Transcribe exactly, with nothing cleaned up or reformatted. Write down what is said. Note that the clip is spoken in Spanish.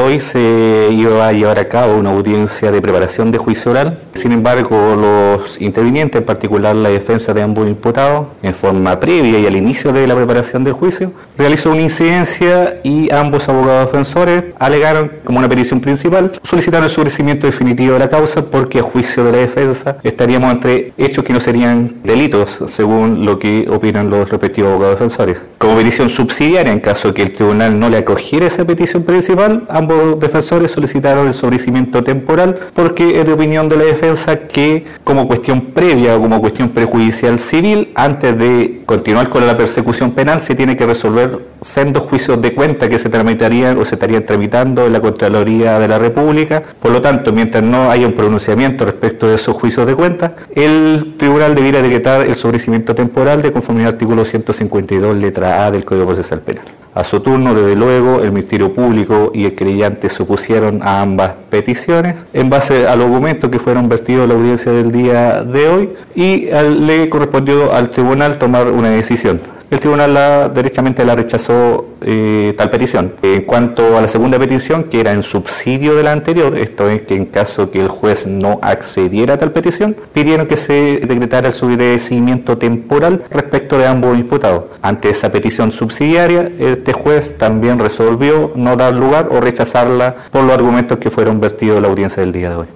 hoy se iba a llevar a cabo una audiencia de preparación de juicio oral. Sin embargo, los intervinientes, en particular la defensa de ambos imputados, en forma previa y al inicio de la preparación del juicio, realizó una incidencia y ambos abogados defensores alegaron como una petición principal, solicitaron el sobreseimiento definitivo de la causa porque a juicio de la defensa estaríamos entre hechos que no serían delitos, según lo que opinan los respectivos abogados defensores. Como petición subsidiaria, en caso que el tribunal no le acogiera esa petición principal, ambos defensores solicitaron el sobreseimiento temporal porque es de opinión de la defensa que como cuestión previa o como cuestión prejudicial civil, antes de continuar con la persecución penal, se tiene que resolver sendos juicios de cuenta que se tramitarían o se estarían tramitando en la Contraloría de la República. Por lo tanto, mientras no haya un pronunciamiento respecto de esos juicios de cuenta, el tribunal debiera decretar el sobreseimiento temporal de conformidad al artículo ciento cincuenta y dos, letra A del Código Procesal Penal. A su turno, desde luego, el Ministerio Público y el querellante se opusieron a ambas peticiones en base a los argumentos que fueron vertidos en la audiencia del día de hoy y al, le correspondió al tribunal tomar una decisión. El tribunal la, derechamente la rechazó eh, tal petición. En cuanto a la segunda petición, que era en subsidio de la anterior, esto es que en caso que el juez no accediera a tal petición, pidieron que se decretara el sobreseimiento temporal respecto de ambos imputados. Ante esa petición subsidiaria, este juez también resolvió no dar lugar o rechazarla por los argumentos que fueron vertidos en la audiencia del día de hoy.